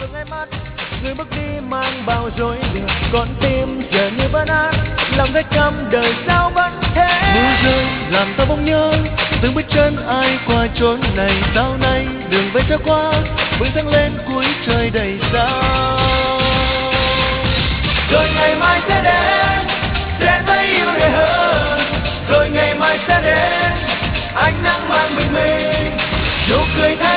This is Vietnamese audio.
ngay mắt người bước đi mang bao rối lừa, con tim giờ như vẫn át, lòng thấy căm đời sao vẫn thế. Mưa rơi làm ta bỗng nhớ từng bước chân ai qua chốn này, sau này đường về sẽ qua vững thăng lên cuối trời đầy sao. Rồi ngày mai sẽ đến, sẽ thấy yêu đời hơn. Rồi ngày mai sẽ đến, ánh nắng mang bình minh, nụ cười.